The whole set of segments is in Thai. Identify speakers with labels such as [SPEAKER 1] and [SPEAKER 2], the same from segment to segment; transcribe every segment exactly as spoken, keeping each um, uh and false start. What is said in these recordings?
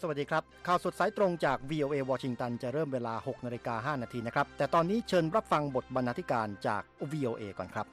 [SPEAKER 1] วัสดีครับข่าวสดสายตรงจาก วี โอ เอ วอชิงตันจะเริ่มเวลา หกนาฬิกาห้านาทีนะครับแต่ตอนนี้เชิญรับฟังบทบรรณาธิการจาก วี โอ เอ ก่อนครับ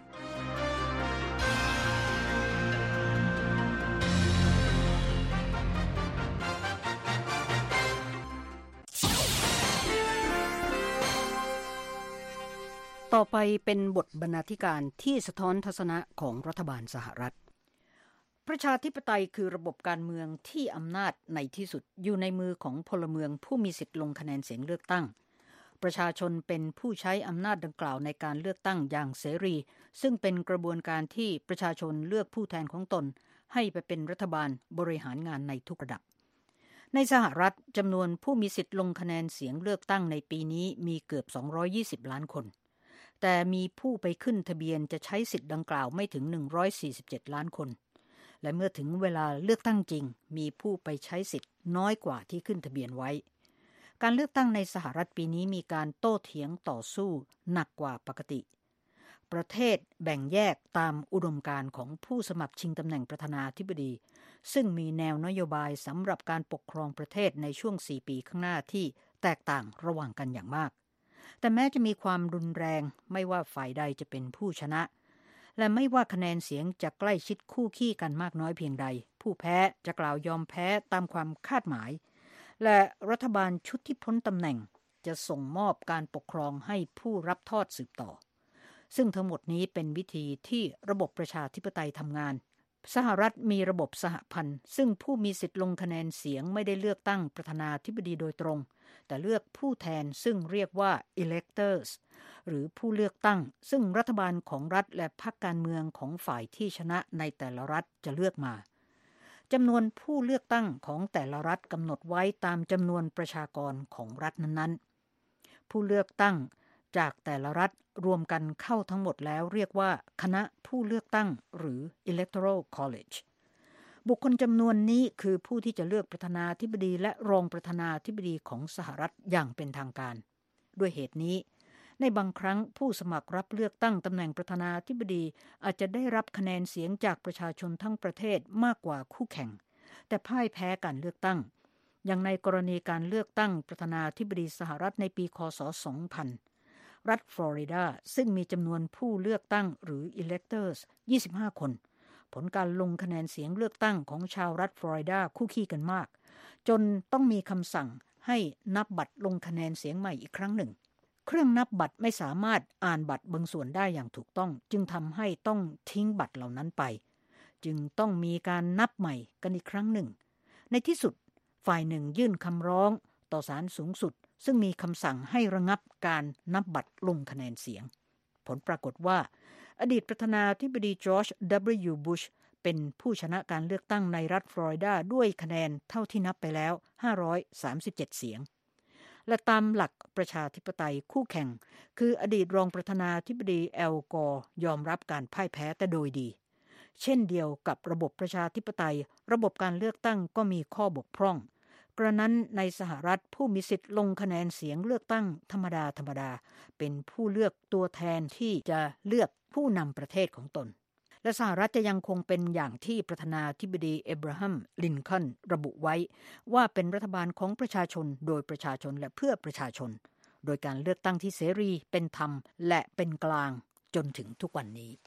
[SPEAKER 2] ต่อไปเป็นบทบรรณาธิการที่สะท้อนทัศนะของรัฐบาลสหรัฐประชาธิปไตยคือระบบการเมืองที่อำนาจในที่สุดอยู่ในมือของพลเมืองผู้มีสิทธิ์ลงคะแนนเสียงเลือกตั้งประชาชนเป็นผู้ใช้อำนาจดังกล่าวในการเลือกตั้งอย่างเสรีซึ่งเป็นกระบวนการที่ประชาชนเลือกผู้แทนของตนให้ไปเป็นรัฐบาลบริหารงานในทุกระดับในสหรัฐจำนวนผู้มีสิทธิ์ลงคะแนนเสียงเลือกตั้งในปีนี้มีเกือบสองร้อยยี่สิบล้านคนแต่มีผู้ไปขึ้นทะเบียนจะใช้สิทธิ์ดังกล่าวไม่ถึงหนึ่งร้อยสี่สิบเจ็ดล้านคนและเมื่อถึงเวลาเลือกตั้งจริงมีผู้ไปใช้สิทธิ์น้อยกว่าที่ขึ้นทะเบียนไว้การเลือกตั้งในสหรัฐปีนี้มีการโต้เถียงต่อสู้หนักกว่าปกติประเทศแบ่งแยกตามอุดมการณ์ของผู้สมัครชิงตำแหน่งประธานาธิบดีซึ่งมีแนวนโยบายสำหรับการปกครองประเทศในช่วงสี่ปีข้างหน้าที่แตกต่างระหว่างกันอย่างมากแต่แม้จะมีความรุนแรงไม่ว่าฝ่ายใดจะเป็นผู้ชนะและไม่ว่าคะแนนเสียงจะใกล้ชิดคู่ขี้กันมากน้อยเพียงใดผู้แพ้จะกล่าวยอมแพ้ตามความคาดหมายและรัฐบาลชุดที่พ้นตำแหน่งจะส่งมอบการปกครองให้ผู้รับทอดสืบต่อซึ่งทั้งหมดนี้เป็นวิธีที่ระบบประชาธิปไตยทำงานสหรัฐมีระบบสหพันธ์ซึ่งผู้มีสิทธิ์ลงคะแนนเสียงไม่ได้เลือกตั้งประธานาธิบดีโดยตรงแต่เลือกผู้แทนซึ่งเรียกว่า electors หรือผู้เลือกตั้งซึ่งรัฐบาลของรัฐและพรรคการเมืองของฝ่ายที่ชนะในแต่ละรัฐจะเลือกมาจำนวนผู้เลือกตั้งของแต่ละรัฐกำหนดไว้ตามจำนวนประชากรของรัฐนั้นๆผู้เลือกตั้งจากแต่ละรัฐรวมกันเข้าทั้งหมดแล้วเรียกว่าคณะผู้เลือกตั้งหรือ Electoral College บุคคลจำนวนนี้คือผู้ที่จะเลือกประธานาธิบดีและรองประธานาธิบดีของสหรัฐอย่างเป็นทางการด้วยเหตุนี้ในบางครั้งผู้สมัครรับเลือกตั้งตำแหน่งประธานาธิบดีอาจจะได้รับคะแนนเสียงจากประชาชนทั้งประเทศมากกว่าคู่แข่งแต่พ่ายแพ้การเลือกตั้งอย่างในกรณีการเลือกตั้งประธานาธิบดีสหรัฐในปีค.ศ. สองพันรัฐฟลอริดาซึ่งมีจำนวนผู้เลือกตั้งหรือ electors ยี่สิบห้าคนผลการลงคะแนนเสียงเลือกตั้งของชาวรัฐฟลอริดาคู่ขี้กันมากจนต้องมีคำสั่งให้นับบัตรลงคะแนนเสียงใหม่อีกครั้งหนึ่งเครื่องนับบัตรไม่สามารถอ่านบัตรบางส่วนได้อย่างถูกต้องจึงทำให้ต้องทิ้งบัตรเหล่านั้นไปจึงต้องมีการนับใหม่กันอีกครั้งหนึ่งในที่สุดฝ่ายหนึ่งยื่นคำร้องต่อศาลสูงสุดซึ่งมีคำสั่งให้ระงับการนับบัตรลงคะแนนเสียงผลปรากฏว่าอดีตประธานาธิบดีจอร์จ ดับเบิลยู บุชเป็นผู้ชนะการเลือกตั้งในรัฐฟลอริดาด้วยคะแนนเท่าที่นับไปแล้วห้าร้อยสามสิบเจ็ดเสียงและตามหลักประชาธิปไตยคู่แข่งคืออดีตรองประธานาธิบดีแอลกอร์ยอมรับการพ่ายแพ้แต่โดยดีเช่นเดียวกับระบบประชาธิปไตยระบบการเลือกตั้งก็มีข้อบกพร่องกระนั้นในสหรัฐผู้มีสิทธิ์ลงคะแนนเสียงเลือกตั้งธรรมดาธรรมดาเป็นผู้เลือกตัวแทนที่จะเลือกผู้นำประเทศของตนและสหรัฐจะยังคงเป็นอย่างที่ประธานาธิบดีเอบราฮัมลินคอล์นระบุไว้ว่าเป็นรัฐบาลของประชาชนโดยประชาชนและเพื่อประชาชนโดยการเลือกตั้งที่เสรีเป็นธรรมและเป็นกลางจนถึงทุกวันนี้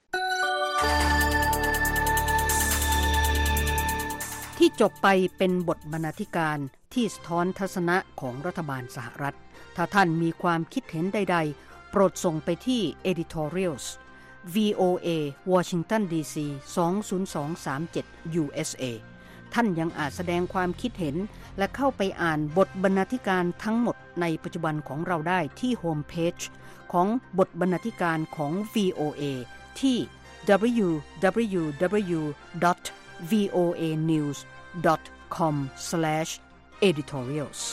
[SPEAKER 2] ที่จบไปเป็นบทบรรณาธิการที่สะท้อนทัศนะของรัฐบาลสหรัฐถ้าท่านมีความคิดเห็นใดๆโปรดส่งไปที่ editorials วี โอ เอ Washington ดี ซี สอง ศูนย์ สอง สาม เจ็ด ยู เอส เอ ท่านยังอาจแสดงความคิดเห็นและเข้าไปอ่านบทบรรณาธิการทั้งหมดในปัจจุบันของเราได้ที่โฮมเพจของบทบรรณาธิการของ วี โอ เอ ที่ ดับเบิลยู ดับเบิลยู ดับเบิลยู ดอท วี โอ เอ นิวส์ ดอท คอม สแลช เอดิทอเรียลส์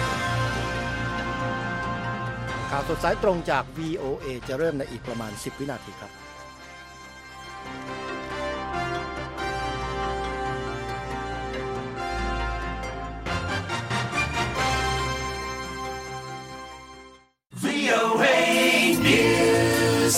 [SPEAKER 1] ข่าวสดสายตรงจาก วี โอ เอ จะเริ่มในอีกประมาณสิบวินาทีครับ
[SPEAKER 3] วี โอ เอ News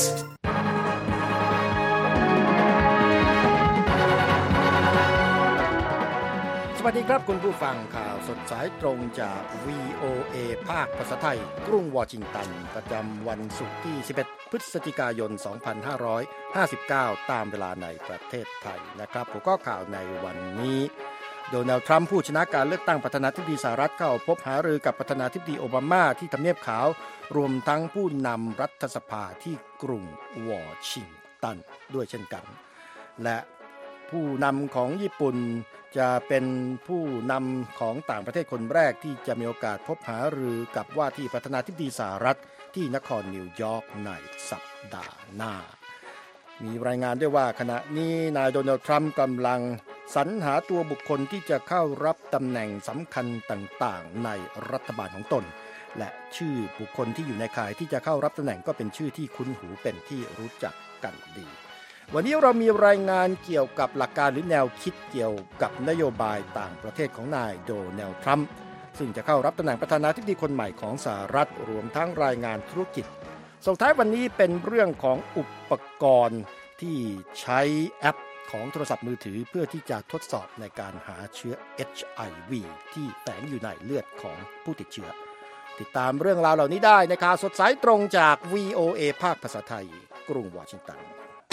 [SPEAKER 1] สวัสดีครับครับคุณผู้ฟังข่าวสดสายตรงจาก วี โอ เอ ภาคภาษาไทยกรุงวอชิงตันประจำวันศุกร์ที่สิบเอ็ดพฤศจิกายนสองพันห้าร้อยห้าสิบเก้าตามเวลาในประเทศไทยนะครับหัวข้อข่าวในวันนี้โดนัลด์ทรัมป์ผู้ชนะการเลือกตั้งประธานาธิบดีสหรัฐเข้าพบหารือกับประธานาธิบดีโอบามาที่ทำเนียบขาวรวมทั้งผู้นำรัฐสภาที่กรุงวอชิงตันด้วยเช่นกันและผู้นำของญี่ปุ่นจะเป็นผู้นำของต่างประเทศคนแรกที่จะมีโอกาสพบหารือกับว่าที่ประธานาธิบดีสหรัฐที่นครนิวยอร์กในสัปดาห์หน้ามีรายงานด้วยว่าขณะนี้นายโดนัลด์ทรัมป์กำลังสรรหาตัวบุคคลที่จะเข้ารับตำแหน่งสำคัญต่างๆในรัฐบาลของตนและชื่อบุคคลที่อยู่ในข่ายที่จะเข้ารับตำแหน่งก็เป็นชื่อที่คุ้นหูเป็นที่รู้จักกันดีวันนี้เรามีรายงานเกี่ยวกับหลักการหรือแนวคิดเกี่ยวกับนโยบายต่างประเทศของนายโดนัลด์ทรัมป์ซึ่งจะเข้ารับตำแหน่งประธานาธิบดีคนใหม่ของสหรัฐรวมทั้งรายงานธุรกิจส่งท้ายวันนี้เป็นเรื่องของอุปกรณ์ที่ใช้แอปของโทรศัพท์มือถือเพื่อที่จะทดสอบในการหาเชื้อ เอช ไอ วี ที่แฝงอยู่ในเลือดของผู้ติดเชื้อติดตามเรื่องราวเหล่านี้ได้ในข่าวสดสายตรงจาก วี โอ เอ ภาคภาษาไทยกรุงวอชิงตัน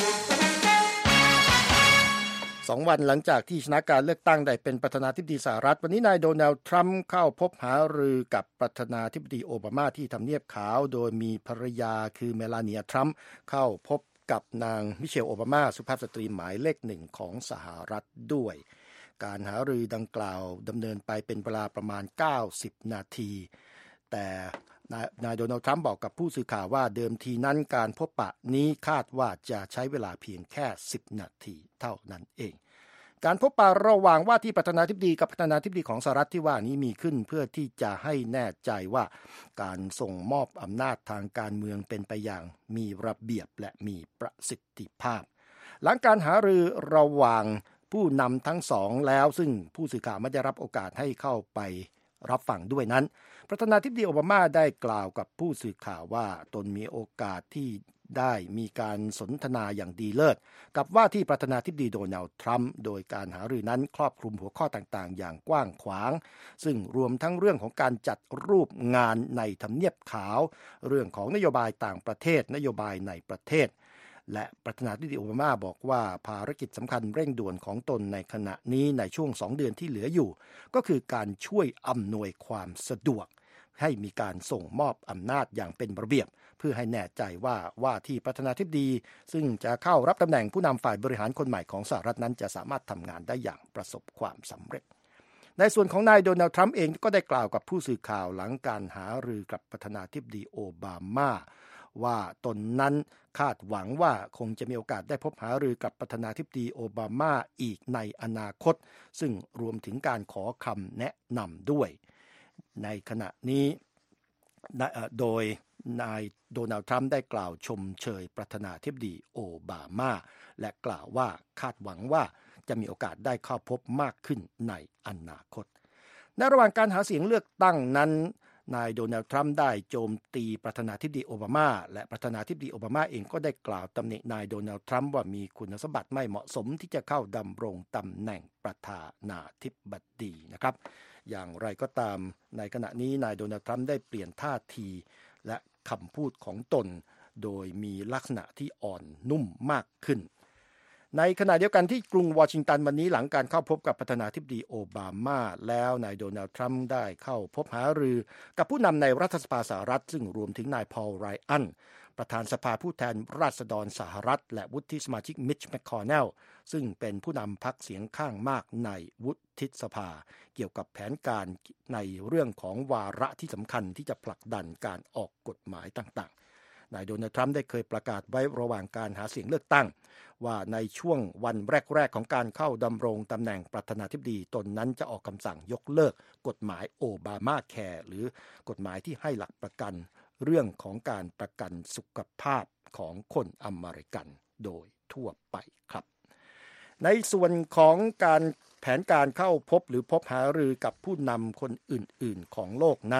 [SPEAKER 1] สองวันหลังจากที่ชนะการเลือกตั้งได้เป็นประธานาธิบดีสหรัฐวันนี้นายโดนัลด์ทรัมป์เข้าพบหารือกับประธานาธิบดีโอบามาที่ทำเนียบขาวโดยมีภรรยาคือเมลานีทรัมป์เข้าพบกับนางมิเชลโอบามาสุภาพสตรีหมายเลขหนึ่งของสหรัฐด้วยการหารือดังกล่าวดำเนินไปเป็นเวลาประมาณเก้าสิบนาทีแต่นายโดนัลด์ทรัมป์บอกกับผู้สื่อข่าวว่าเดิมทีนั้นการพบปะนี้คาดว่าจะใช้เวลาเพียงแค่สิบนาทีเท่านั้นเองการพบปะระหว่างว่าที่ประธานาธิบดีกับประธานาธิบดีของสหรัฐที่ว่านี้มีขึ้นเพื่อที่จะให้แน่ใจว่าการส่งมอบอำนาจทางการเมืองเป็นไปอย่างมีระเบียบและมีประสิทธิภาพหลังการหารือระหว่างผู้นำทั้งสองแล้วซึ่งผู้สื่อข่าวไม่ได้รับโอกาสให้เข้าไปรับฟังด้วยนั้นประธานาธิบดีโอบามาได้กล่าวกับผู้สื่อข่าวว่าตนมีโอกาสที่ได้มีการสนทนาอย่างดีเลิศกับว่าที่ประธานาธิบดีโดนัลด์ทรัมป์โดยการหารือนั้นครอบคลุมหัวข้อต่างๆอย่างกว้างขวางซึ่งรวมทั้งเรื่องของการจัดรูปงานในทำเนียบขาวเรื่องของนโยบายต่างประเทศนโยบายในประเทศและประธานาธิบดีโอบามาบอกว่าภารกิจสำคัญเร่งด่วนของตนในขณะนี้ในช่วงสองเดือนที่เหลืออยู่ก็คือการช่วยอำนวยความสะดวกให้มีการส่งมอบอำนาจอย่างเป็นระเบียบเพื่อให้แน่ใจว่าว่าที่ประธานาธิบดีซึ่งจะเข้ารับตำแหน่งผู้นำฝ่ายบริหารคนใหม่ของสหรัฐนั้นจะสามารถทำงานได้อย่างประสบความสำเร็จในส่วนของนายโดนัลด์ทรัมป์เองก็ได้กล่าวกับผู้สื่อข่าวหลังการหารือกับประธานาธิบดีโอบามาว่าตนนั้นคาดหวังว่าคงจะมีโอกาสได้พบหารือกับประธานาธิบดีโอบามาอีกในอนาคตซึ่งรวมถึงการขอคำแนะนำด้วยในขณะนี้โดยนายโดนัลด์ทรัมป์ได้กล่าวชมเชยประธานาธิบดีโอบามาและกล่าวว่าคาดหวังว่าจะมีโอกาสได้เข้าพบมากขึ้นในอนาคตในระหว่างการหาเสียงเลือกตั้งนั้นนายโดนัลด์ทรัมป์ได้โจมตีประธานาธิบดีโอบามาและประธานาธิบดีโอบามาเองก็ได้กล่าวตำหนินายโดนัลด์ทรัมป์ว่ามีคุณสมบัติไม่เหมาะสมที่จะเข้าดำรงตำแหน่งประธานาธิบดีนะครับอย่างไรก็ตามในขณะนี้นายโดนัลด์ทรัมป์ได้เปลี่ยนท่าทีและคำพูดของตนโดยมีลักษณะที่อ่อนนุ่มมากขึ้นในขณะเดียวกันที่กรุงวอชิงตันวันนี้หลังการเข้าพบกับประธานาธิบดีโอบามาแล้วนายโดนัลด์ทรัมป์ได้เข้าพบหารือกับผู้นำในรัฐสภาสหรัฐซึ่งรวมถึงนายพอลไรอันประธานสภาผู้แทนราษฎรสหรัฐและวุฒิสมาชิกมิตช์แมคคอร์เนลซึ่งเป็นผู้นำพรรคเสียงข้างมากในวุฒิสภาเกี่ยวกับแผนการในเรื่องของวาระที่สำคัญที่จะผลักดันการออกกฎหมายต่างๆนายโดนัลด์ทรัมป์ได้เคยประกาศไว้ระหว่างการหาเสียงเลือกตั้งว่าในช่วงวันแรกๆของการเข้าดำรงตำแหน่งประธานาธิบดีตนนั้นจะออกคำสั่งยกเลิกกฎหมายโอบามาแคร์หรือกฎหมายที่ให้หลักประกันเรื่องของการประกันสุขภาพของคนอเมริกันโดยทั่วไปครับในส่วนของการแผนการเข้าพบหรือพบหารือกับผู้นำคนอื่นๆของโลกนั้น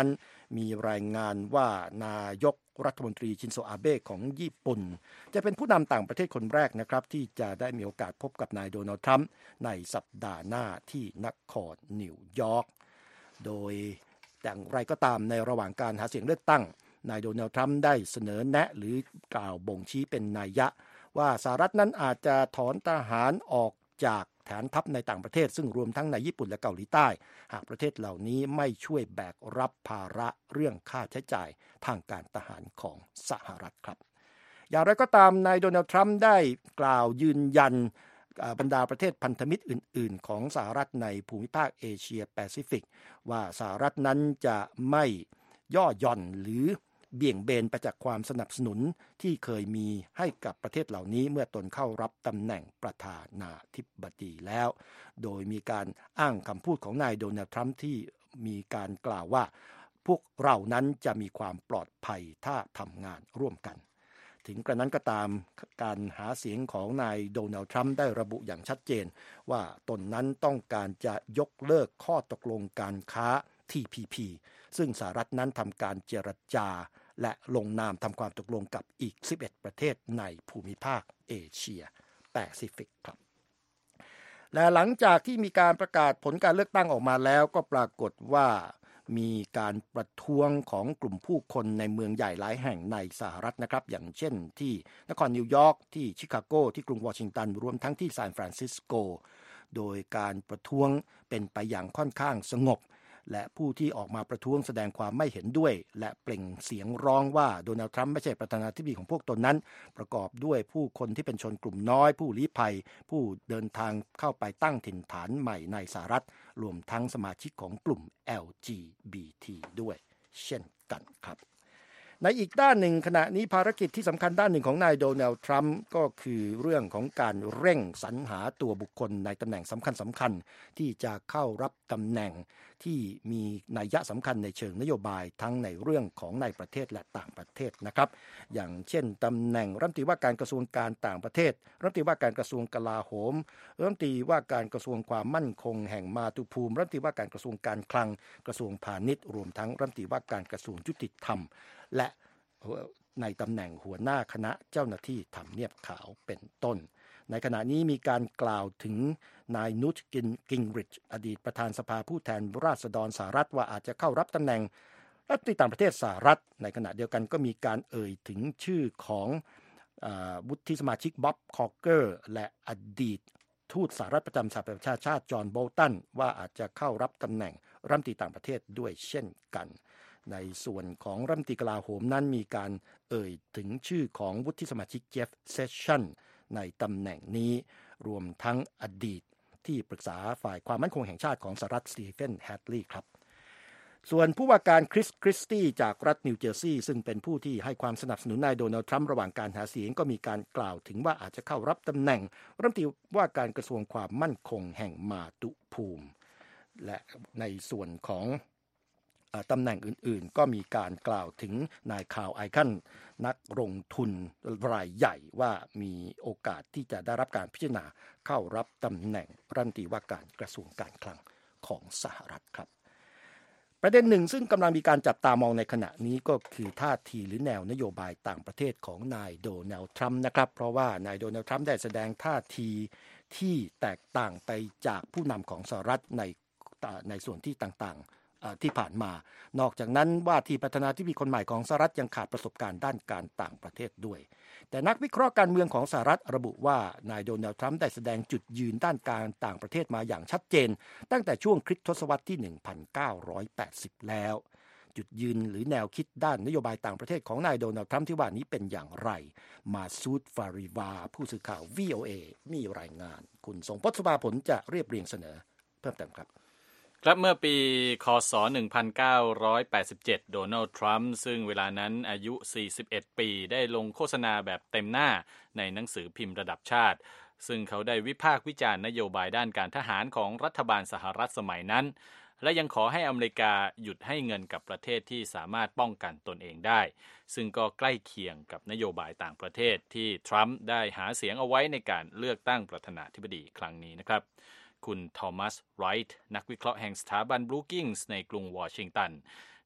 [SPEAKER 1] มีรายงานว่านายกรัฐมนตรีชินโซอาเบะของญี่ปุ่นจะเป็นผู้นำต่างประเทศคนแรกนะครับที่จะได้มีโอกาสพบกับนายโดนัลด์ทรัมป์ในสัปดาห์หน้าที่นครนิวยอร์กโดยอย่างไรก็ตามในระหว่างการหาเสียงเลือกตั้งนายโดนัลด์ทรัมป์ได้เสนอแนะหรือกล่าวบ่งชี้เป็นนัยยะว่าสหรัฐนั้นอาจจะถอนทหารออกจากฐานทัพในต่างประเทศซึ่งรวมทั้งในญี่ปุ่นและเกาหลีใต้หากประเทศเหล่านี้ไม่ช่วยแบกรับภาระเรื่องค่าใช้จ่ายทางการทหารของสหรัฐครับอย่างไรก็ตามนายโดนัลด์ทรัมป์ได้กล่าวยืนยันบรรดาประเทศพันธมิตรอื่นๆของสหรัฐในภูมิภาคเอเชียแปซิฟิกว่าสหรัฐนั้นจะไม่ย่อหย่อนหรือเบี่ยงเบนไปจากความสนับสนุนที่เคยมีให้กับประเทศเหล่านี้เมื่อตนเข้ารับตำแหน่งประธานาธิบดีแล้วโดยมีการอ้างคำพูดของนายโดนัลด์ทรัมป์ที่มีการกล่าวว่าพวกเรานั้นจะมีความปลอดภัยถ้าทำงานร่วมกันถึงกระนั้นก็ตามการหาเสียงของนายโดนัลด์ทรัมป์ได้ระบุอย่างชัดเจนว่าตนนั้นต้องการจะยกเลิกข้อตกลงการค้า ที พี พี ซึ่งสหรัฐนั้นทำการเจรจาและลงนามทำความตกลงกับอีกสิบเอ็ดประเทศในภูมิภาคเอเชียแปซิฟิกครับและหลังจากที่มีการประกาศผลการเลือกตั้งออกมาแล้วก็ปรากฏว่ามีการประท้วงของกลุ่มผู้คนในเมืองใหญ่หลายแห่งในสหรัฐนะครับอย่างเช่นที่นครนิวยอร์กที่ชิคาโกที่กรุงวอชิงตันรวมทั้งที่ซานฟรานซิสโกโดยการประท้วงเป็นไปอย่างค่อนข้างสงบและผู้ที่ออกมาประท้วงแสดงความไม่เห็นด้วยและเปล่งเสียงร้องว่าโดนัลด์ทรัมป์ไม่ใช่ประธานาธิบดีของพวกตนนั้นประกอบด้วยผู้คนที่เป็นชนกลุ่มน้อยผู้ลี้ภัยผู้เดินทางเข้าไปตั้งถิ่นฐานใหม่ในสหรัฐรวมทั้งสมาชิกของกลุ่ม แอล จี บี ที ด้วยเช่นกันครับในอีกด้านหนึ่งขณะนี้ภารกิจที่สำคัญด้านหนึ่งของนายโดนัลด์ทรัมป์ก็คือเรื่องของการเร่งสรรหาตัวบุคคลในตำแหน่งสำคัญสำคัญที่จะเข้ารับตำแหน่งที่มีนัยยะสำคัญในเชิงนโยบายทั้งในเรื่องของในประเทศและต่างประเทศนะครับอย่างเช่นตำแหน่งรัฐมนตรีว่าการกระทรวงการต่างประเทศรัฐมนตรีว่าการกระทรวงกลาโหมรัฐมนตรีว่าการกระทรวงความมั่นคงแห่งมาตุภูมิรัฐมนตรีว่าการกระทรวงการคลังกระทรวงพาณิชย์รวมทั้งรัฐมนตรีว่าการกระทรวงยุติธรรมและในตำแหน่งหัวหน้าคณะเจ้าหน้าที่ทำเนียบขาวเป็นต้นในขณะนี้มีการกล่าวถึงนายนูตกิงริชอดีตประธานสภาผู้แทนราษฎรสหรัฐว่าอาจจะเข้ารับตำแหน่งรัฐมนตรีต่างประเทศสหรัฐในขณะเดียวกันก็มีการเอ่ยถึงชื่อของวุฒิสมาชิกบ๊อบคอเกอร์และอดีตทูตสหรัฐประจำสหประชาชาติจอห์นโบลตันว่าอาจจะเข้ารับตำแหน่งรัฐมนตรีต่างประเทศด้วยเช่นกันในส่วนของรัฐมนตรีกลาโหมนั้นมีการเอ่ยถึงชื่อของวุฒิสมาชิกเจฟเซสชันในตำแหน่งนี้รวมทั้งอดีตที่ปรึกษาฝ่ายความมั่นคงแห่งชาติของสหรัฐสตีเฟนแฮดลีย์ครับส่วนผู้ว่าการคริสคริสตี้จากรัฐนิวเจอร์ซีย์ซึ่งเป็นผู้ที่ให้ความสนับสนุนนายโดนัลด์ทรัมป์ระหว่างการหาเสียงก็มีการกล่าวถึงว่าอาจจะเข้ารับตำแหน่งรัฐมนตรีว่าการกระทรวงความมั่นคงแห่งมาตุภูมิและในส่วนของตำแหน่งอื่นๆก็มีการกล่าวถึงนายคาร์ลไอคันนักลงทุนรายใหญ่ว่ามีโอกาสที่จะได้รับการพิจารณาเข้ารับตำแหน่งรัฐมนตรีว่าการกระทรวงการคลังของสหรัฐครับประเด็นหนึ่งซึ่งกำลังมีการจับตามองในขณะนี้ก็คือท่าทีหรือแนวนโยบายต่างประเทศของนายโดนัลด์ทรัมป์นะครับเพราะว่านายโดนัลด์ทรัมป์ได้แสดงท่าทีที่แตกต่างไปจากผู้นำของสหรัฐในในส่วนที่ต่างๆที่ผ่านมานอกจากนั้นว่าที่ประธานาธิบดีคนใหม่ของสหรัฐยังขาดประสบการณ์ด้านการต่างประเทศด้วยแต่นักวิเคราะห์การเมืองของสหรัฐระบุว่านายโดนัลด์ทรัมป์ได้แสดงจุดยืนด้านการต่างประเทศมาอย่างชัดเจนตั้งแต่ช่วงคริสตศตวรรษที่ หนึ่งพันเก้าร้อยแปดสิบ แล้วจุดยืนหรือแนวคิดด้านนโยบายต่างประเทศของนายโดนัลด์ทรัมป์ที่ว่านี้เป็นอย่างไรมาซูดฟาริวาผู้สื่อข่าว วี โอ เอ มีรายงานคุณทรงพจน์ สุภาผลจะเรียบเรียงเสนอเพิ่มเติมครับ
[SPEAKER 4] ครับเมื่อปีค.ศ. หนึ่งพันเก้าร้อยแปดสิบเจ็ดโดนัลด์ทรัมป์ซึ่งเวลานั้นอายุสี่สิบเอ็ดปีได้ลงโฆษณาแบบเต็มหน้าในหนังสือพิมพ์ระดับชาติซึ่งเขาได้วิพากษ์วิจารณ์นโยบายด้านการทหารของรัฐบาลสหรัฐสมัยนั้นและยังขอให้อเมริกาหยุดให้เงินกับประเทศที่สามารถป้องกันตนเองได้ซึ่งก็ใกล้เคียงกับนโยบายต่างประเทศที่ทรัมป์ได้หาเสียงเอาไว้ในการเลือกตั้งประธานาธิบดีครั้งนี้นะครับคุณทอมัสไรท์นักวิเคราะห์แห่งสถาบันบรูกิงส์ในกรุงวอชิงตัน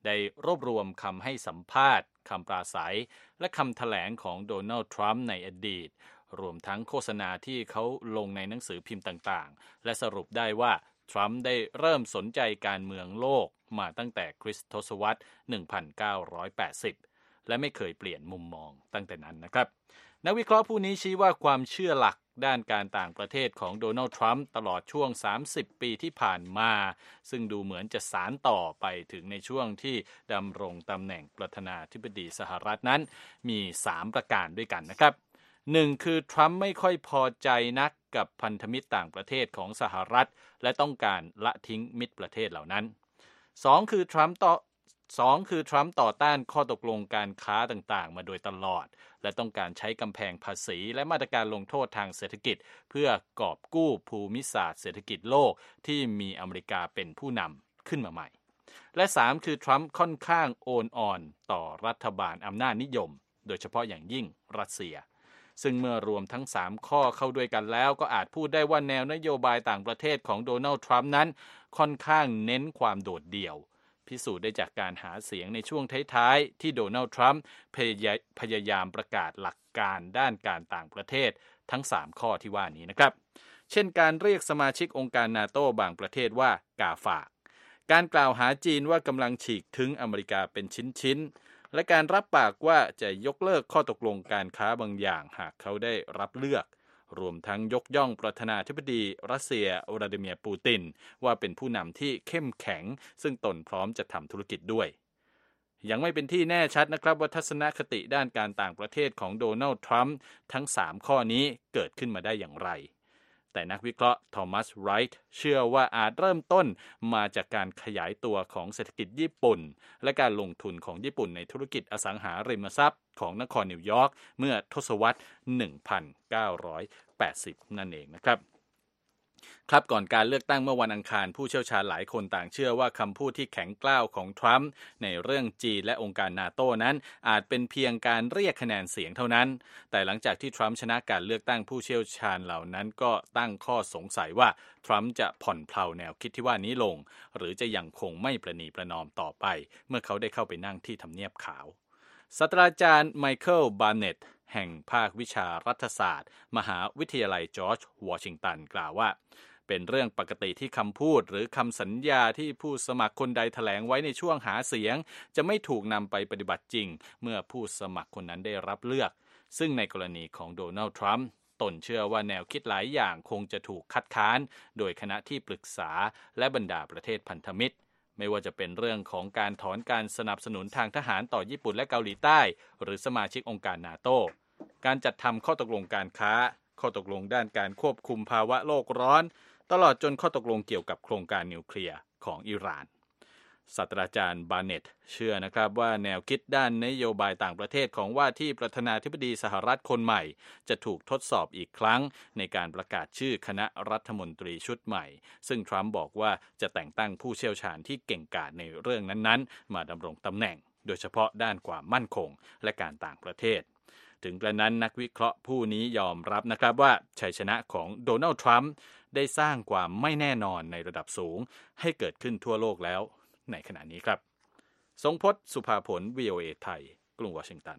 [SPEAKER 4] ได้รวบรวมคำให้สัมภาษณ์คำปราศัยและคำแถลงของโดนัลด์ทรัมป์ในอดีตรวมทั้งโฆษณาที่เขาลงในหนังสือพิมพ์ต่างๆและสรุปได้ว่าทรัมป์ได้เริ่มสนใจการเมืองโลกมาตั้งแต่คริสต์ทศวรรษ หนึ่งพันเก้าร้อยแปดสิบ และไม่เคยเปลี่ยนมุมมองตั้งแต่นั้นนะครับนักวิเคราะห์ผู้นี้ชี้ว่าความเชื่อหลักด้านการต่างประเทศของโดนัลด์ทรัมป์ตลอดช่วงสามสิบปีที่ผ่านมาซึ่งดูเหมือนจะสานต่อไปถึงในช่วงที่ดำรงตำแหน่งประธานาธิบดีสหรัฐนั้นมีสามประการด้วยกันนะครับหนึ่งคือทรัมป์ไม่ค่อยพอใจนักกับพันธมิตรต่างประเทศของสหรัฐและต้องการละทิ้งมิตรประเทศเหล่านั้นสองคือทรัมป์ต่อสองคือทรัมป์ต่อต้านข้อตกลงการค้าต่างๆมาโดยตลอดและต้องการใช้กำแพงภาษีและมาตรการลงโทษทางเศรษฐกิจเพื่อกอบกู้ภูมิศาสตร์เศรษฐกิจโลกที่มีอเมริกาเป็นผู้นำขึ้นมาใหม่และสามคือทรัมป์ค่อนข้างโอนอ่อนต่อรัฐบาลอำนาจนิยมโดยเฉพาะอย่างยิ่งรัสเซียซึ่งเมื่อรวมทั้งสามข้อเข้าด้วยกันแล้วก็อาจพูดได้ว่าแนวนโยบายต่างประเทศของโดนัลด์ทรัมป์นั้นค่อนข้างเน้นความโดดเดี่ยวพิสูจน์ได้จากการหาเสียงในช่วงท้ายๆที่โดนัลด์ทรัมป์พยายามประกาศหลักการด้านการต่างประเทศทั้งสามข้อที่ว่านี้นะครับเช่นการเรียกสมาชิกองค์การนาโต้บางประเทศว่ากาฝากการกล่าวหาจีนว่ากำลังฉีกถึงอเมริกาเป็นชิ้นๆและการรับปากว่าจะยกเลิกข้อตกลงการค้าบางอย่างหากเขาได้รับเลือกรวมทั้งยกย่องประธานาธิบดีรัสเซียวลาดิเมียร์ปูตินว่าเป็นผู้นำที่เข้มแข็งซึ่งตนพร้อมจะทำธุรกิจด้วยยังไม่เป็นที่แน่ชัดนะครับว่าทัศนคติด้านการต่างประเทศของโดนัลด์ทรัมป์ทั้งสามข้อนี้เกิดขึ้นมาได้อย่างไรแต่นักวิเคราะห์ทอมัสไรท์เชื่อว่าอาจเริ่มต้นมาจากการขยายตัวของเศรษฐกิจญี่ปุ่นและการลงทุนของญี่ปุ่นในธุรกิจอสังหาริมทรัพย์ของนครนิวยอร์กเมื่อทศวรรษ หนึ่งพันเก้าร้อยแปดสิบ นั่นเองนะครับครับก่อนการเลือกตั้งเมื่อวันอังคารผู้เชี่ยวชาญหลายคนต่างเชื่อว่าคำพูดที่แข็งกร้าวของทรัมป์ในเรื่องจีนและองค์การนาโต้นั้นอาจเป็นเพียงการเรียกคะแนนเสียงเท่านั้นแต่หลังจากที่ทรัมป์ชนะการเลือกตั้งผู้เชี่ยวชาญเหล่านั้นก็ตั้งข้อสงสัยว่าทรัมป์จะผ่อนเพลาแนวคิดที่ว่านี้ลงหรือจะยังคงไม่ประนีประนอมต่อไปเมื่อเขาได้เข้าไปนั่งที่ทำเนียบขาวศาสตราจารย์ไมเคิลบาร์เน็ตแห่งภาควิชารัฐศาสตร์มหาวิทยาลัยจอร์จวอชิงตันกล่าวว่าเป็นเรื่องปกติที่คำพูดหรือคำสัญญาที่ผู้สมัครคนใดแถลงไว้ในช่วงหาเสียงจะไม่ถูกนำไปปฏิบัติจริงเมื่อผู้สมัครคนนั้นได้รับเลือกซึ่งในกรณีของโดนัลด์ทรัมป์ตนเชื่อว่าแนวคิดหลายอย่างคงจะถูกคัดค้านโดยคณะที่ปรึกษาและบรรดาประเทศพันธมิตรไม่ว่าจะเป็นเรื่องของการถอนการสนับสนุนทางทหารต่อญี่ปุ่นและเกาหลีใต้หรือสมาชิกองค์การนาโต้การจัดทำข้อตกลงการค้าข้อตกลงด้านการควบคุมภาวะโลกร้อนตลอดจนข้อตกลงเกี่ยวกับโครงการนิวเคลียร์ของอิหร่านศาสตราจารย์บาร์เน็ตเชื่อนะครับว่าแนวคิดด้านนโยบายต่างประเทศของว่าที่ประธานาธิบดีสหรัฐคนใหม่จะถูกทดสอบอีกครั้งในการประกาศชื่อคณะรัฐมนตรีชุดใหม่ซึ่งทรัมป์บอกว่าจะแต่งตั้งผู้เชี่ยวชาญที่เก่งกาจในเรื่องนั้นๆมาดำรงตำแหน่งโดยเฉพาะด้านความมั่นคงและการต่างประเทศถึงกระนั้นนักวิเคราะห์ผู้นี้ยอมรับนะครับว่าชัยชนะของโดนัลด์ทรัมป์ได้สร้างความไม่แน่นอนในระดับสูงให้เกิดขึ้นทั่วโลกแล้วในขณะนี้ครับทรงพจน์สุภาผล วี โอ เอ ไทยกรุงวอชิงตัน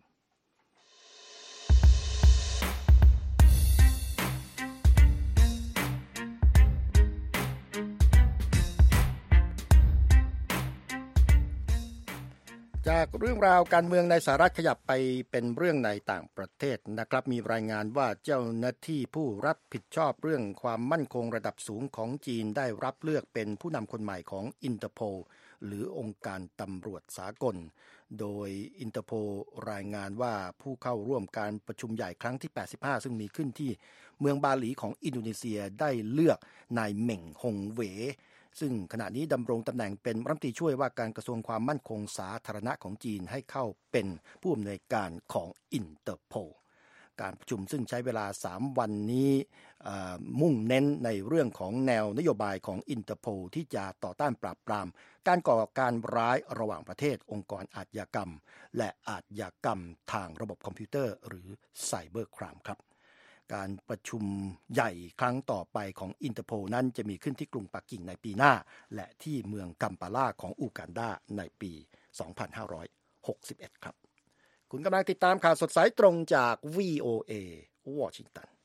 [SPEAKER 1] จากเรื่องราวการเมืองในสหรัฐขยับไปเป็นเรื่องในต่างประเทศนะครับมีรายงานว่าเจ้าหน้าที่ผู้รับผิดชอบเรื่องความมั่นคงระดับสูงของจีนได้รับเลือกเป็นผู้นำคนใหม่ของอินเตอร์โพลหรือองค์การตำรวจสากลโดยอินเตอร์โพลรายงานว่าผู้เข้าร่วมการประชุมใหญ่ครั้งที่แปดสิบห้าซึ่งมีขึ้นที่เมืองบาหลีของอินโดนีเซียได้เลือกนายเหม่งฮงเหวซึ่งขณะนี้ดำรงตำแหน่งเป็นรัฐมนตรีช่วยว่าการกระทรวงความมั่นคงสาธารณะของจีนให้เข้าเป็นผู้อำนวยการของอินเตอร์โพลการประชุมซึ่งใช้เวลาสามวันนี้มุ่งเน้นในเรื่องของแนวนโยบายของอินเตอร์โพลที่จะต่อต้านปราบปรามการก่อการร้ายระหว่างประเทศองค์กรอาชญากรรมและอาชญากรรมทางระบบคอมพิวเตอร์หรือไซเบอร์ไครม์ครับการประชุมใหญ่ครั้งต่อไปของอินเตอร์โพลนั้นจะมีขึ้นที่กรุงปักกิ่งในปีหน้าและที่เมืองกัมปาลาของอูกันดาในปีสองพันห้าร้อยหกสิบเอ็ด ครับคุณกำลังติดตามข่าวสดสายตรงจาก วี โอ เอ วอชิงตัน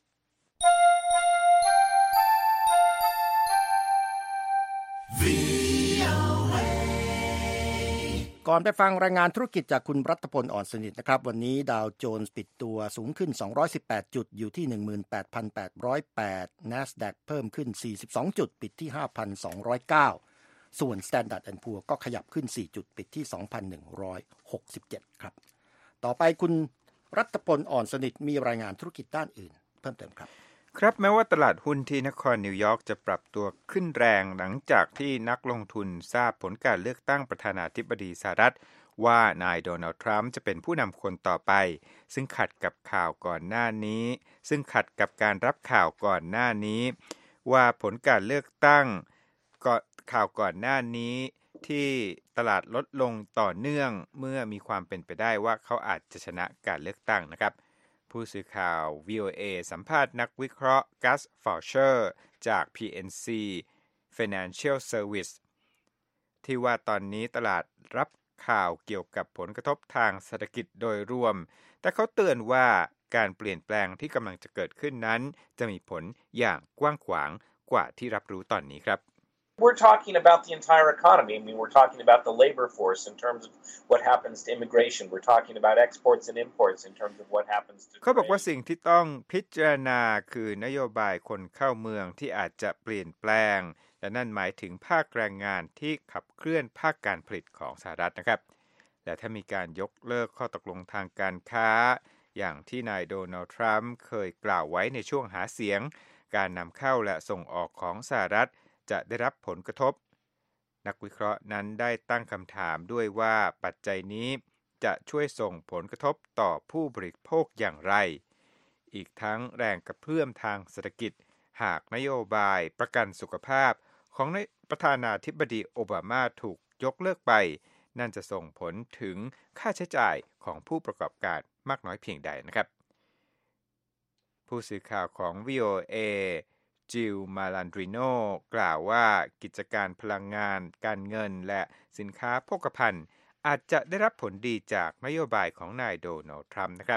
[SPEAKER 1] ก่อนไปฟังรายงานธุรกิจจากคุณรัตพลอ่อนสนิทนะครับวันนี้ดาวโจนส์ปิดตัวสูงขึ้นสองร้อยสิบแปดจุดอยู่ที่ หนึ่งหมื่นแปดพันแปดร้อยแปด NASDAQ เพิ่มขึ้นสี่สิบสองจุดปิดที่ ห้าพันสองร้อยเก้า ส่วน Standard แอนด์ Poor's ก็ขยับขึ้นสี่จุดปิดที่ สองพันหนึ่งร้อยหกสิบเจ็ด ครับต่อไปคุณรัตพลอ่อนสนิทมีรายงานธุรกิจด้านอื่นเพิ่มเติมครับ
[SPEAKER 5] ครับแม้ว่าตลาดหุ้นที่นครนิวยอร์กจะปรับตัวขึ้นแรงหลังจากที่นักลงทุนทราบผลการเลือกตั้งประธานาธิบดีสหรัฐว่านายโดนัลด์ทรัมป์จะเป็นผู้นำคนต่อไปซึ่งขัดกับข่าวก่อนหน้านี้ซึ่งขัดกับการรับข่าวก่อนหน้านี้ว่าผลการเลือกตั้งก็ข่าวก่อนหน้านี้ที่ตลาดลดลงต่อเนื่องเมื่อมีความเป็นไปได้ว่าเขาอาจจะชนะการเลือกตั้งนะครับผู้สื่อข่าว วี โอ เอ สัมภาษณ์นักวิเคราะห์กัสฟอร์เชอร์จาก พี เอ็น ซี Financial Service ที่ว่าตอนนี้ตลาดรับข่าวเกี่ยวกับผลกระทบทางเศรษฐกิจโดยรวมแต่เขาเตือนว่าการเปลี่ยนแปลงที่กำลังจะเกิดขึ้นนั้นจะมีผลอย่างกว้างขวางกว่าที่รับรู้ตอนนี้ครับ
[SPEAKER 6] We're talking about the entire economy. I mean, we're talking about the labor force in terms of what happens to immigration. We're talking about exports and imports in terms of what happens to
[SPEAKER 5] เขาบอกว่าสิ่งที่ต้องพิจารณาคือนโยบายคนเข้าเมืองที่อาจจะเปลี่ยนแปลงและนั่นหมายถึงภาคแรงงานที่ขับเคลื่อนภาคการผลิตของสหรัฐนะครับและถ้ามีการยกเลิกข้อตกลงทางการค้าอย่างที่นายโดนัลด์ทรัมป์เคยกล่าวไว้ในช่วงหาเสียงการนำเข้าและส่งออกของสหรัฐจะได้รับผลกระทบนักวิเคราะห์นั้นได้ตั้งคำถามด้วยว่าปัจจัยนี้จะช่วยส่งผลกระทบต่อผู้บริโภคอย่างไรอีกทั้งแรงกระเพื่อมทางเศรษฐกิจหากนโยบายประกันสุขภาพของประธานาธิบดีโอบามาถูกยกเลิกไปนั่นจะส่งผลถึงค่าใช้จ่ายของผู้ประกอบการมากน้อยเพียงใดนะครับผู้สื่อข่าวของ วี โอ เอ จิลมาลันดริโนกล่าวว่ากิจการพลังงานการเงินและสินค้าโภคภัณฑ์อาจจะได้รับผลดีจากนโยบายของนายโดนัลด์ทรัมป์นะครับ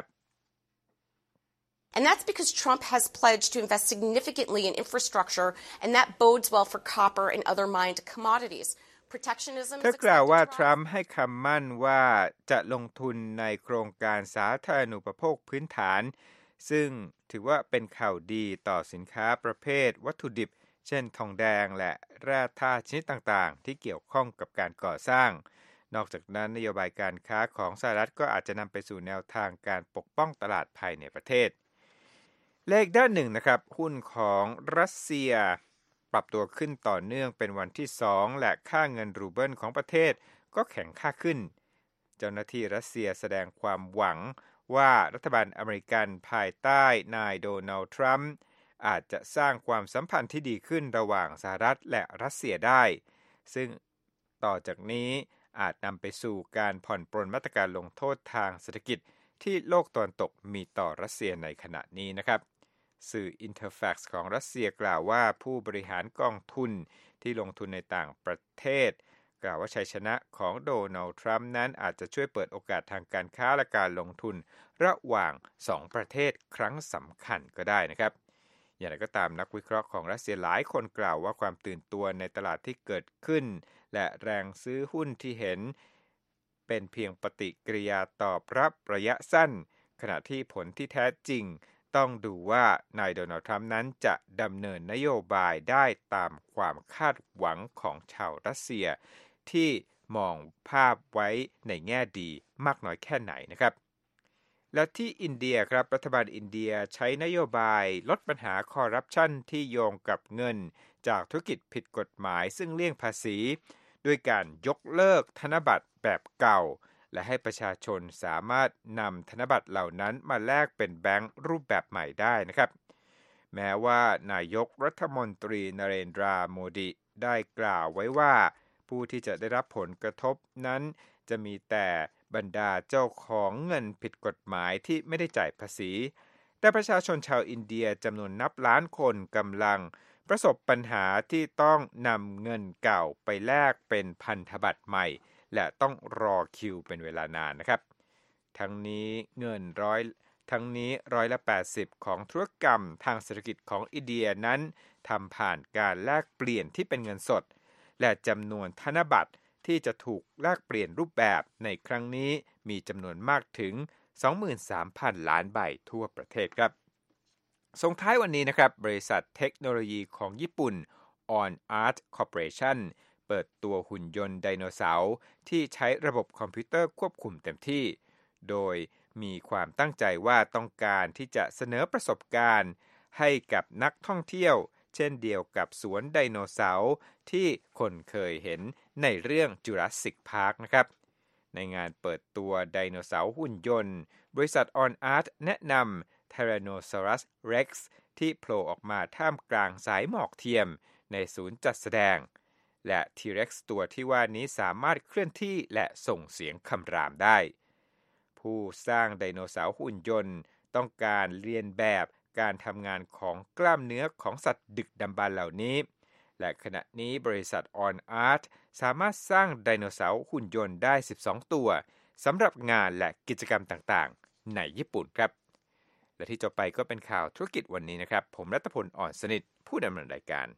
[SPEAKER 7] And that's because Trump has pledged to invest significantly in infrastructure, and that bodes well for copper and other mined commodities. Protectionism
[SPEAKER 5] เธอกล่าวว่าทรัมป์ให้คำมั่นว่าจะลงทุนในโครงการสาธารณูปโภคพื้นฐานซึ่งถือว่าเป็นข่าวดีต่อสินค้าประเภทวัตถุดิบเช่นทองแดงและแร่ธาตุชนิดต่างๆที่เกี่ยวข้องกับการก่อสร้างนอกจากนั้นนโยบายการค้าของสหรัฐก็อาจจะนำไปสู่แนวทางการปกป้องตลาดภายในประเทศเลขด้านหนึ่งนะครับหุ้นของรัสเซียปรับตัวขึ้นต่อเนื่องเป็นวันที่สองและค่าเงินรูเบิลของประเทศก็แข็งค่าขึ้นเจ้าหน้าที่รัสเซียแสดงความหวังว่ารัฐบาลอเมริกันภายใต้นายโดนัลด์ทรัมป์อาจจะสร้างความสัมพันธ์ที่ดีขึ้นระหว่างสหรัฐและรัสเซียได้ซึ่งต่อจากนี้อาจนำไปสู่การผ่อนปรนมาตรการลงโทษทางเศรษฐกิจที่โลกตะวันตกมีต่อรัสเซียในขณะนี้นะครับสื่อ Interfax ของรัสเซียกล่าวว่าผู้บริหารกองทุนที่ลงทุนในต่างประเทศกล่าวว่าชัยชนะของโดนัลด์ทรัมป์นั้นอาจจะช่วยเปิดโอกาสทางการค้าและการลงทุนระหว่างสองประเทศครั้งสำคัญก็ได้นะครับอย่างไรก็ตามนักวิเคราะห์ของรัสเซียหลายคนกล่าวว่าความตื่นตัวในตลาดที่เกิดขึ้นและแรงซื้อหุ้นที่เห็นเป็นเพียงปฏิกิริยาตอบรับระยะสั้นขณะที่ผลที่แท้จริงต้องดูว่านายโดนัลด์ทรัมป์นั้นจะดำเนินนโยบายได้ตามความคาดหวังของชาวรัสเซียที่มองภาพไว้ในแง่ดีมากน้อยแค่ไหนนะครับและที่อินเดียครับรัฐบาลอินเดียใช้นโยบายลดปัญหาคอร์รัปชันที่โยงกับเงินจากธุรกิจผิดกฎหมายซึ่งเลี่ยงภาษีด้วยการยกเลิกธนบัตรแบบเก่าและให้ประชาชนสามารถนำธนบัตรเหล่านั้นมาแลกเป็นแบงค์รูปแบบใหม่ได้นะครับแม้ว่านายกรัฐมนตรีนเรนทราโมดีได้กล่าวไว้ว่าผู้ที่จะได้รับผลกระทบนั้นจะมีแต่บรรดาเจ้าของเงินผิดกฎหมายที่ไม่ได้จ่ายภาษีแต่ประชาชนชาวอินเดียจำนวนนับล้านคนกำลังประ ประสบปัญหาที่ต้องนำเงินเก่าไปแลกเป็นพันธบัตรใหม่และต้องรอคิวเป็นเวลานานนะครับทั้งนี้เงินร้อยทั้งนี้ร้อยละแปดสิบของธุรกรรมทางเศรษฐกิจของอินเดียนั้นทำผ่านการแลกเปลี่ยนที่เป็นเงินสดและจำนวนธนบัตรที่จะถูกแลกเปลี่ยนรูปแบบในครั้งนี้มีจำนวนมากถึง สองหมื่นสามพัน ล้านใบทั่วประเทศครับส่งท้ายวันนี้นะครับบริษัทเทคโนโลยีของญี่ปุ่น On Art Corporation เปิดตัวหุ่นยนต์ไดโนเสาร์ที่ใช้ระบบคอมพิวเตอร์ควบคุมเต็มที่โดยมีความตั้งใจว่าต้องการที่จะเสนอประสบการณ์ให้กับนักท่องเที่ยวเช่นเดียวกับสวนไดโนเสาร์ที่คนเคยเห็นในเรื่อง Jurassic Park นะครับในงานเปิดตัวไดโนเสาร์หุ่นยนต์บริษัท On Art แนะนำ Tyrannosaurus Rex ที่โผล่ออกมาท่ามกลางสายหมอกเทียมในศูนย์จัดแสดงและ T-Rex ตัวที่ว่านี้สามารถเคลื่อนที่และส่งเสียงคำรามได้ผู้สร้างไดโนเสาร์หุ่นยนต์ต้องการเรียนแบบการทำงานของกล้ามเนื้อของสัตว์ดึกดำบรรพ์เหล่านี้และขณะนี้บริษัท On Art สามารถสร้างไดโนเสาร์หุ่นยนต์ได้สิบสองตัวสำหรับงานและกิจกรรมต่างๆในญี่ปุ่นครับและที่จบไปก็เป็นข่าวธุรกิจวันนี้นะครับผมรัตพล อ่อนสนิทผู้ดำเนินรายการ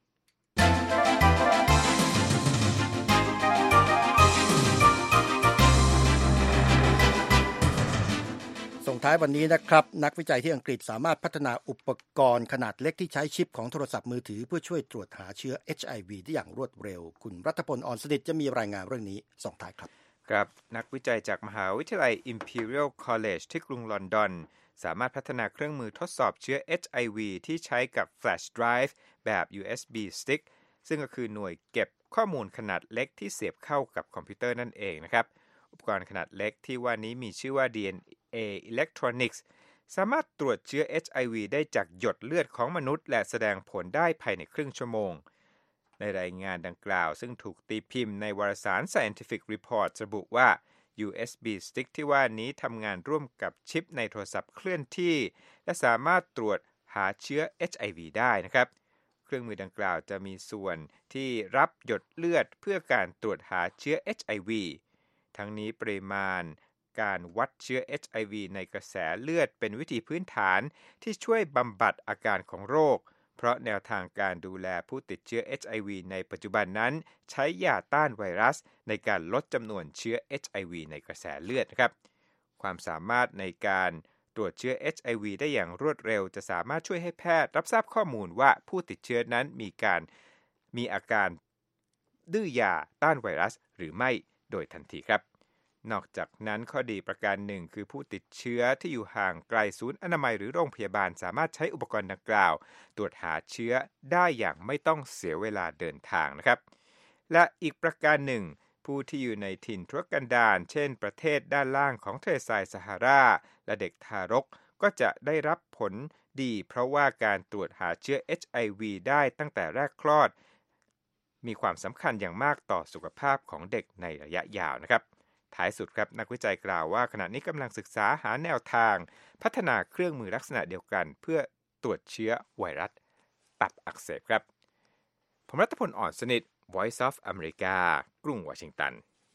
[SPEAKER 1] ส่งท้ายวันนี้นะครับนักวิจัยที่อังกฤษสามารถพัฒนาอุปกรณ์ขนาดเล็กที่ใช้ชิปของโทรศัพท์มือถือเพื่อช่วยตรวจหาเชื้อ เอช ไอ วี ได้อย่างรวดเร็วคุณรัตพล อ่อนสนิทจะมีรายงานเรื่องนี้ส่งท้ายครับ
[SPEAKER 5] ครับนักวิจัยจากมหาวิทยาลัย Imperial College ที่กรุงลอนดอนสามารถพัฒนาเครื่องมือทดสอบเชื้อ เอช ไอ วี ที่ใช้กับ Flash Drive แบบ ยู เอส บี Stick ซึ่งก็คือหน่วยเก็บข้อมูลขนาดเล็กที่เสียบเข้ากับคอมพิวเตอร์นั่นเองนะครับอุปกรณ์ขนาดเล็กที่ว่านี้มีชื่อว่า ดี เอ็น เอ Electronics สามารถตรวจเชื้อ เอช ไอ วี ได้จากหยดเลือดของมนุษย์และแสดงผลได้ภายในครึ่งชั่วโมงในรายงานดังกล่าวซึ่งถูกตีพิมพ์ในวารสาร Scientific Report ระบุว่า ยู เอส บี Stick ที่ว่านี้ทำงานร่วมกับชิปในโทรศัพท์เคลื่อนที่และสามารถตรวจหาเชื้อ เอช ไอ วี ได้นะครับเครื่องมือดังกล่าวจะมีส่วนที่รับหยดเลือดเพื่อการตรวจหาเชื้อ เอช ไอ วี ทั้งนี้ปริมาณการวัดเชื้อ เอช ไอ วี ในกระแสเลือดเป็นวิธีพื้นฐานที่ช่วยบำบัดอาการของโรคเพราะแนวทางการดูแลผู้ติดเชื้อ เอช ไอ วี ในปัจจุบันนั้นใช้ยาต้านไวรัสในการลดจำนวนเชื้อ เอช ไอ วี ในกระแสเลือดนะครับความสามารถในการตรวจเชื้อ เอช ไอ วี ได้อย่างรวดเร็วจะสามารถช่วยให้แพทย์รับทราบข้อมูลว่าผู้ติดเชื้อนั้นมีการมีอาการดื้อยาต้านไวรัสหรือไม่โดยทันทีครับนอกจากนั้นข้อดีประการหนึ่งคือผู้ติดเชื้อที่อยู่ห่างไกลศูนย์อนามัยหรือโรงพยาบาลสามารถใช้อุปกรณ์ดังกล่าวตรวจหาเชื้อได้อย่างไม่ต้องเสียเวลาเดินทางนะครับและอีกประการหนึ่งผู้ที่อยู่ในถิ่นทุรกันดารเช่นประเทศด้านล่างของทะเลทรายซาฮาราและเด็กทารกก็จะได้รับผลดีเพราะว่าการตรวจหาเชื้อ เอช ไอ วี ได้ตั้งแต่แรกคลอดมีความสำคัญอย่างมากต่อสุขภาพของเด็กในระยะยาวนะครับท้ายสุดครับนักวิจัยกล่าวว่าขณะนี้กำลังศึกษาหาแนวทางพัฒนาเครื่องมือลักษณะเดียวกันเพื่อตรวจเชื้อไวรัสตับอักเสบครับผมรัตพล อ่อนสนิท Voice of America กรุงวอชิงตัน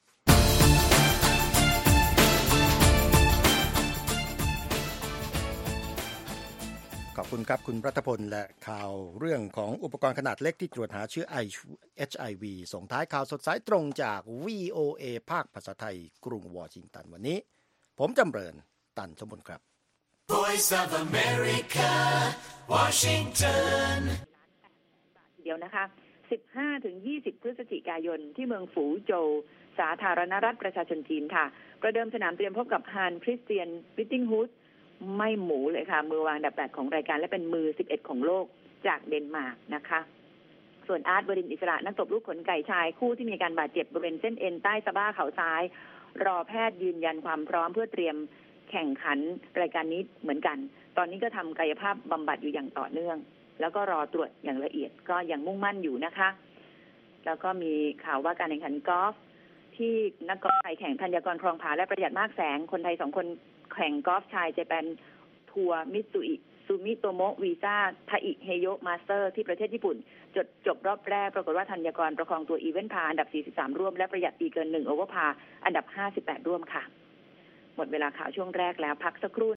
[SPEAKER 1] ขอบคุณครับคุณรัตพลและข่าวเรื่องของอุปกรณ์ขนาดเล็กที่ตรวจหาเชื้อ เอช ไอ วี ส่งท้ายข่าวสดสายตรงจาก วี โอ เอ ภาคภาษาไทยกรุงวอชิงตันวันนี้ผมจำเริญตันสมบูรณ์ครับ
[SPEAKER 3] Voice of America Washington
[SPEAKER 8] เดี๋ยวนะคะ สิบห้าถึงยี่สิบ พฤศจิกายนที่เมืองฝูโจวสาธารณรัฐประชาชนจีนค่ะประเดิมสนามเตรียมพบกับฮานคริสเตียนวิตติงฮูดไม่หมูเลยค่ะมือวางอันดับแปดของรายการและเป็นมือสิบเอ็ดของโลกจากเดนมาร์กนะคะส่วนอาร์ตบรินทร์อิสระนักตบลูกขนไก่ชายคู่ที่มีการบาดเจ็บบริเวณเส้นเอ็นใต้สะบ้าเข่าซ้ายรอแพทย์ยืนยันความพร้อมเพื่อเตรียมแข่งขันรายการนี้เหมือนกันตอนนี้ก็ทำกายภาพบำบัดอยู่อย่างต่อเนื่องแล้วก็รอตรวจอย่างละเอียดก็ยังมุ่งมั่นอยู่นะคะแล้วก็มีข่าวว่าการแข่งขันกอล์ฟที่นักกอล์ฟไทยแข่งธัญกรครองผาและประหยัดมากแสงคนไทยสองคนแข่งกอล์ฟชายเจแปนทัวร์มิตซุอิซูมิโตโมะวีซ่าทาอิเฮโยมาสเตอร์ที่ประเทศญี่ปุ่นจดจบรอบแรกปรากฏว่าธัญกรประคองตัวอีเวนต์พาอันดับสี่สิบสามร่วมและประหยัดปีเกินหนึ่งโอเวอร์พาอันดับห้าสิบแปดร่วมค่ะหมดเวลาข่าวช่วงแรกแล้วพักสักครู่